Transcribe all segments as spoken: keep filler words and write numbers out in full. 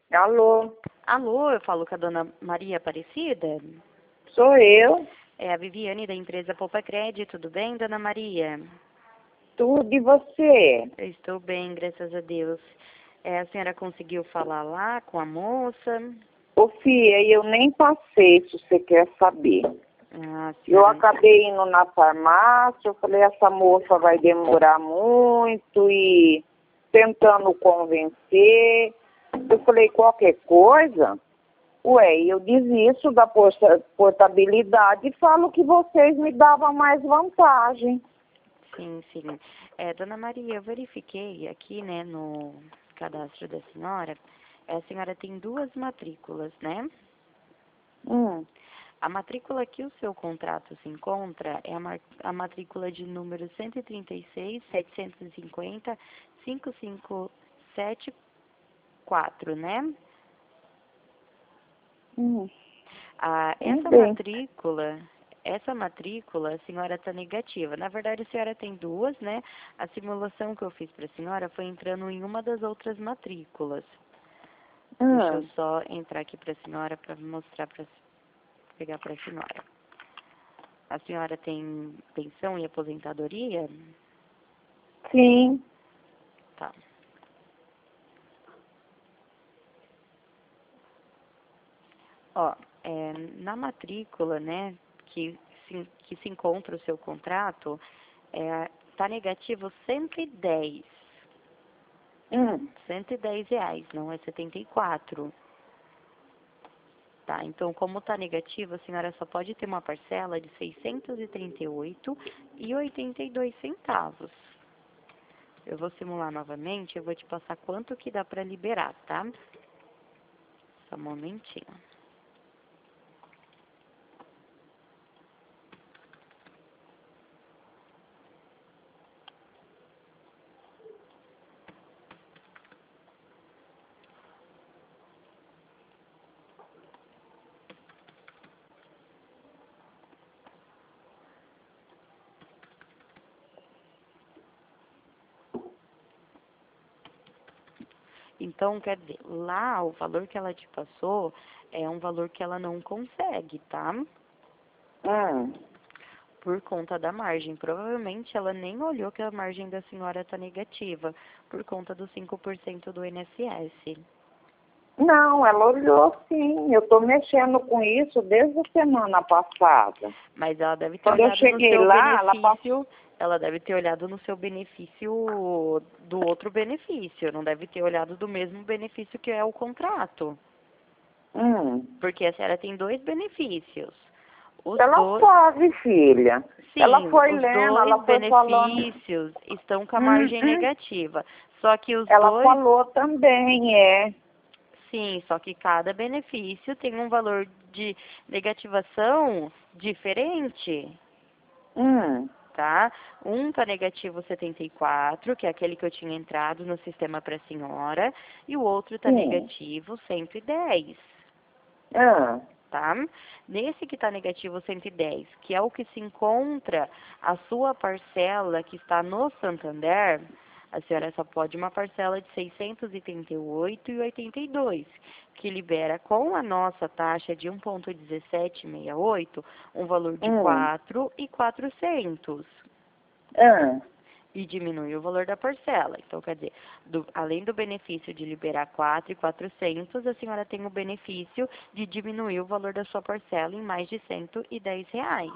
Alô, Alô, eu falo com a dona Maria Aparecida? sou eu. É a Viviane da empresa Poupa Crédito, tudo bem, dona Maria? Tudo e você? Eu estou bem, graças a Deus. É, a senhora conseguiu falar lá com a moça? Ô, filha, eu nem passei, se você quer saber. Ah, a Eu senhora... acabei indo na farmácia, eu falei, essa moça vai demorar muito e tentando convencer. Eu falei, qualquer coisa, ué, eu desisto da porta- portabilidade e falo que vocês me davam mais vantagem. Sim, sim. É, dona Maria, eu verifiquei aqui, né, no cadastro da senhora, é, a senhora tem duas matrículas, né? Hum, A matrícula que o seu contrato se encontra é a, ma- a matrícula de número cento e trinta e seis, setecentos e cinquenta, cinco cinco sete quatro, né? hum, Ah, tudo essa bem. matrícula, essa matrícula, a senhora está negativa. Na verdade, a senhora tem duas, né? A simulação que eu fiz para a senhora foi entrando em uma das outras matrículas. Deixa eu Hum, só entrar aqui para a senhora para mostrar, para pegar para a senhora. A senhora tem pensão e aposentadoria? sim. Tá. Ó, é, na matrícula, né, que se, que se encontra o seu contrato, é, tá negativo cento e dez. Hum. cento e dez reais, não é setenta e quatro. Tá, então como tá negativo, a senhora só pode ter uma parcela de seiscentos e trinta e oito e oitenta e dois centavos. Eu vou simular novamente, eu vou te passar quanto que dá para liberar, tá? Só um momentinho. Então, quer dizer, lá o valor que ela te passou é um valor que ela não consegue, tá? Hum. Por conta da margem. Provavelmente ela nem olhou que a margem da senhora está negativa, por conta dos cinco por cento do I N S S. Não, ela olhou sim. Eu estou mexendo com isso desde a semana passada. Mas ela deve ter Quando eu olhado no cheguei seu lá, ela passou. benefício, ela deve ter olhado no seu benefício do outro benefício, não deve ter olhado do mesmo benefício que é o contrato. Hum. Porque a senhora tem dois benefícios. Os Ela dois, sabe, filha. Ela sim, foi os lendo, ela dois foi falando. benefícios estão com a Hum, margem hum. negativa. Só que os Ela dois, falou também, é. sim, só que cada benefício tem um valor de negativação diferente. Hum. Tá? Um tá negativo setenta e quatro, que é aquele que eu tinha entrado no sistema para a senhora, e o outro tá Sim. negativo cento e dez, Ah. tá? Nesse que tá negativo cento e dez, que é o que se encontra a sua parcela que está no Santander, a senhora só pode uma parcela de seiscentos e trinta e oito reais e oitenta e dois centavos, que libera com a nossa taxa de um vírgula dezessete sessenta e oito um valor de Hum. quatro mil e quatrocentos. Ah. E diminui o valor da parcela. Então, quer dizer, do- além do benefício de liberar quatro mil e quatrocentos, a senhora tem o benefício de diminuir o valor da sua parcela em mais de cento e dez reais,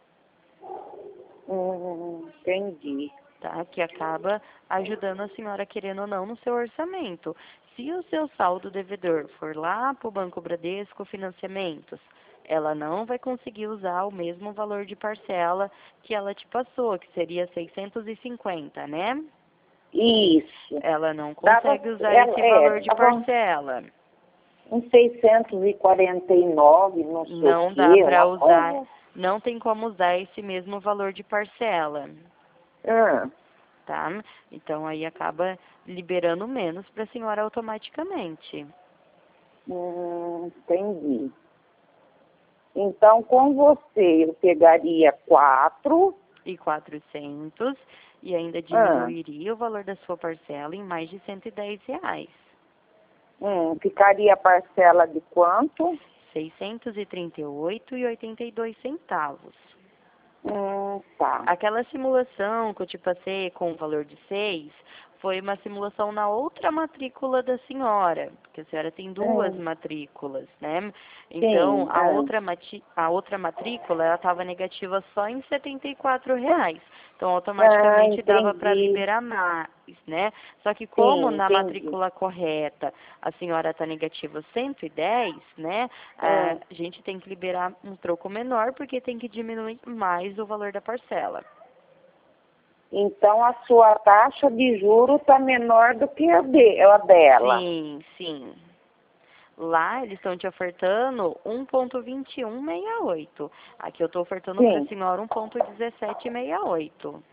Hum. Entendi. tá? Que acaba ajudando a senhora, querendo ou não, no seu orçamento. Se o seu saldo devedor for lá para o Banco Bradesco Financiamentos, ela não vai conseguir usar o mesmo valor de parcela que ela te passou, que seria seiscentos e cinquenta, né? Isso. Ela não Dava, consegue usar ela, esse é, valor de dava parcela. uns seiscentos e quarenta e nove, não sei o Não dá quê, para uma usar, coisa. não tem como usar esse mesmo valor de parcela, Ah. tá? Então aí acaba liberando menos para a senhora automaticamente. Hum, entendi. Então, com você, eu pegaria quatro. E quatrocentos e ainda Ah, diminuiria o valor da sua parcela em mais de cento e dez reais. Hum, ficaria a parcela de quanto? seiscentos e trinta e oito reais e oitenta e dois centavos. Hum, tá. Aquela simulação que eu te passei com o valor de seis foi uma simulação na outra matrícula da senhora, porque a senhora tem duas Hum, matrículas, né? Então, sim, a ah, outra, mati a outra matrícula, ela estava negativa só em setenta e quatro reais. Então, ah, automaticamente dava para entendi. liberar mais, né? Só que como Sim, na entendi. matrícula correta a senhora está negativa cento e dez, né? Ah, A gente tem que liberar um troco menor porque tem que diminuir mais o valor da parcela. então a sua taxa de juro está menor do que a, de, a dela. Sim, sim. Lá eles estão te ofertando um ponto vinte e um sessenta e oito. Aqui eu estou ofertando para a Sim. senhora um ponto dezessete sessenta e oito.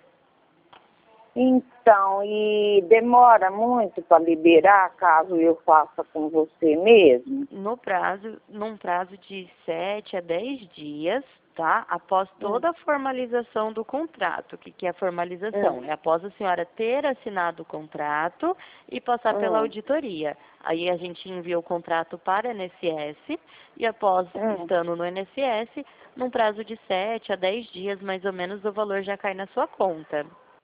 Então, e demora muito para liberar, caso eu faça com você mesmo? No prazo, num prazo de sete a dez dias, tá? Após Hum, toda a formalização do contrato. O que, que é a formalização? hum, É após a senhora ter assinado o contrato e passar pela hum, auditoria. Aí a gente envia o contrato para a I N S S e após hum. estando no I N S S, num prazo de sete a dez dias, mais ou menos, o valor já cai na sua conta.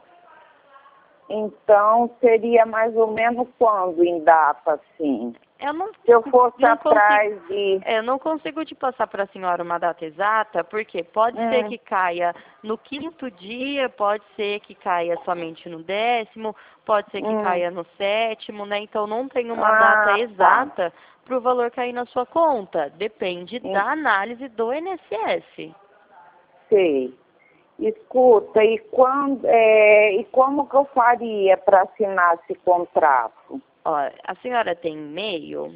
Então, seria mais ou menos quando em data, assim? Eu não, Se eu fosse não consigo, atrás de... é, eu não consigo te passar para a senhora uma data exata, porque pode ser Hum, que caia no quinto dia, pode ser que caia somente no décimo, pode ser que hum. caia no sétimo, né? Então não tem uma data Ah, tá. exata para o valor cair na sua conta. Depende Hum, da análise do I N S S. sei. Escuta, e, quando, é, e como que eu faria para assinar esse contrato? Ó, a senhora tem e-mail?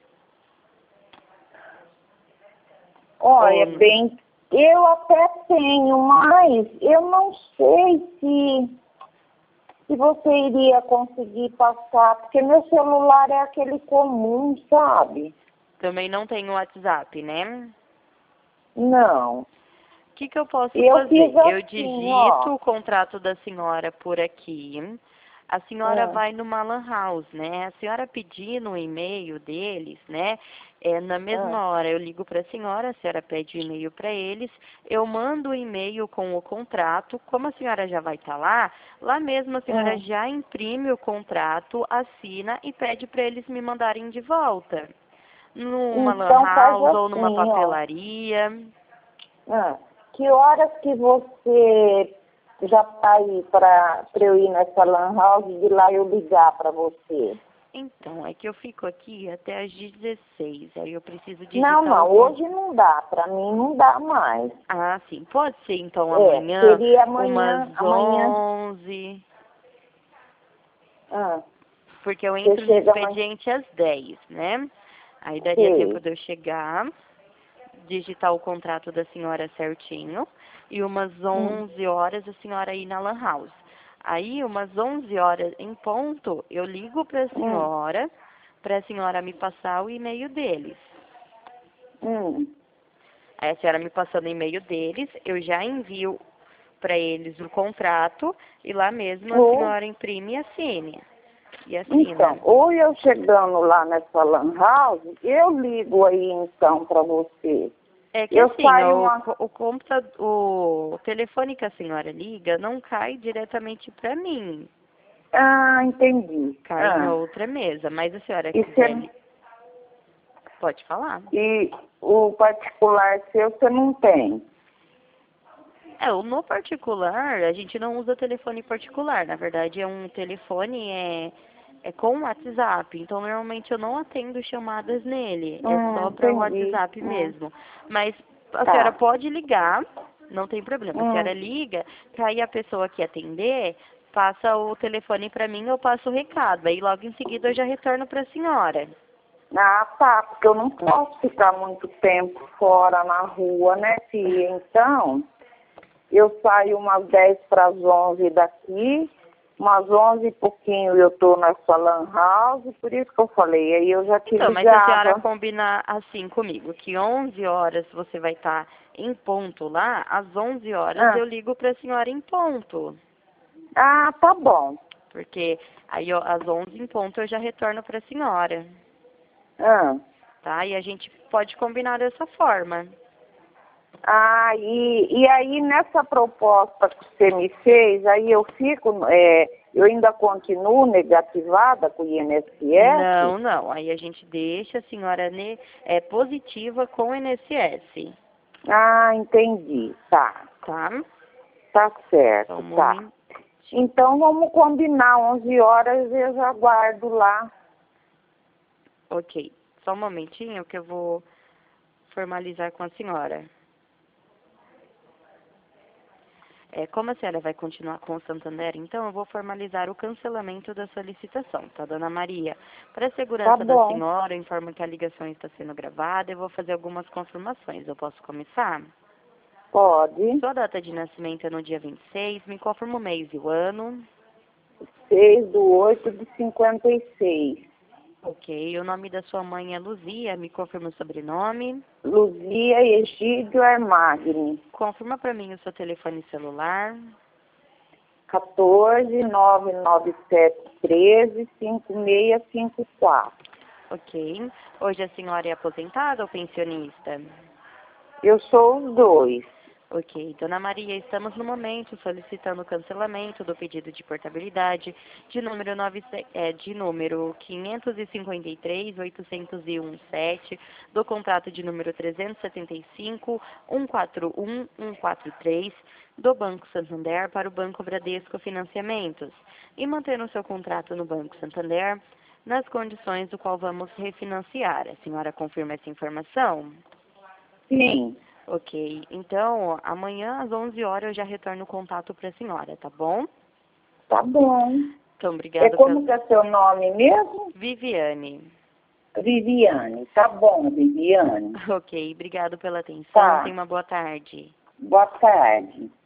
Olha, Ou bem, eu até tenho, mas eu não sei se, se você iria conseguir passar, porque meu celular é aquele comum, sabe? também não tem o WhatsApp, né? Não. O que, que eu posso Eu fazer? fiz Eu assim, ó. digito o contrato da senhora por aqui. A senhora Hum, vai numa lan house, né? A senhora pedir no e-mail deles, né? É, na hum, mesma hora eu ligo para a senhora, a senhora pede o e-mail para eles, eu mando o e-mail com o contrato. Como a senhora já vai estar lá, lá mesmo a senhora hum. já imprime o contrato, assina e pede para eles me mandarem de volta. Numa lan Então faz house ou numa assim, ó. papelaria. Ah, que horas que você já está aí para eu ir nessa lan house e de lá eu ligar para você? Então, é que eu fico aqui até às dezesseis, aí eu preciso Não, digitar o não, con... hoje não dá, para mim não dá mais. Ah, sim, pode ser então É, amanhã, seria umas amanhã, amanhã, onze, ah, porque eu você entro no chega amanhã, expediente às dez, né? Aí daria tempo sei. de eu chegar, digitar o contrato da senhora certinho, e umas Hum, onze horas a senhora ir na lan house. Aí, umas onze horas em ponto, eu ligo para a hum, senhora, para a senhora me passar o e-mail deles. hum. Aí a senhora me passando o e-mail deles, eu já envio para eles o contrato e lá mesmo a Ou, senhora imprime e assine. E então, assina. ou eu chegando lá nessa lan house, eu ligo aí então para você. É que Eu assim, saio o, uma... co- o computador, o telefone que a senhora liga não cai diretamente para mim, Ah, entendi. cai em Ah, outra mesa. Mas a senhora e, quiser, você, li- pode falar. e o particular seu você não tem? É, o no particular, a gente não usa telefone particular. Na verdade, é um telefone é, é com WhatsApp. Então, normalmente eu não atendo chamadas nele. É Hum, só para o entendi. WhatsApp Hum, mesmo. Mas a senhora tá. pode ligar, não tem problema. A Hum. senhora liga, que aí a pessoa que atender passa o telefone para mim, eu passo o recado. Aí logo em seguida eu já retorno para a senhora. Ah, tá, porque eu não posso ficar muito tempo fora na rua, né, filha? Então, eu saio umas dez para as onze daqui, umas onze e pouquinho eu tô nessa lan house, por isso que eu falei, aí eu já te Então, mas se a senhora ligava. combinar assim comigo, que onze horas você vai estar em ponto lá, às onze horas Ah, eu ligo para a senhora em ponto. ah, tá bom. Porque aí ó, às onze em ponto eu já retorno para a senhora. Ah, tá? E a gente pode combinar dessa forma. ah e, e aí nessa proposta que você me fez, aí eu fico, é, eu ainda continuo negativada com o I N S S? Não, não. Aí a gente deixa a senhora ne, é, positiva com o I N S S. Ah, entendi. Tá. Tá? Tá certo, Só um tá. momento. Então vamos combinar onze horas, eu já aguardo lá. Ok. Só um momentinho que eu vou formalizar com a senhora. É, como a senhora vai continuar com o Santander, então eu vou formalizar o cancelamento da solicitação, tá, dona Maria? Para a Tá segurança da bom. senhora, eu informo que a ligação está sendo gravada, eu vou fazer algumas confirmações. Eu posso começar? Pode. Sua data de nascimento é no dia vinte e seis, me confirma o mês e o ano. seis do oito de cinquenta e seis. Ok, o nome da sua mãe é Luzia, me confirma o sobrenome. Luzia Egídio Armagni. Confirma para mim o seu telefone celular. quatorze, nove nove sete, treze, cinco seis cinco quatro. Ok. Hoje a senhora é aposentada ou pensionista? Eu sou os dois. Ok, dona Maria, estamos no momento solicitando o cancelamento do pedido de portabilidade de número, nove, é, de número quinhentos e cinquenta e três, oitocentos e dezessete, do contrato de número trezentos e setenta e cinco, cento e quarenta e um, cento e quarenta e três, do Banco Santander para o Banco Bradesco Financiamentos, e mantendo o seu contrato no Banco Santander nas condições do qual vamos refinanciar. A senhora confirma essa informação? Sim. Ok, então amanhã às onze horas eu já retorno o contato para a senhora, tá bom? Tá bom. Então, É obrigada como pela... que é seu nome mesmo? Viviane. Viviane. Tá bom, Viviane. Ok, obrigado pela atenção, Tá. tenha uma boa tarde. Boa tarde.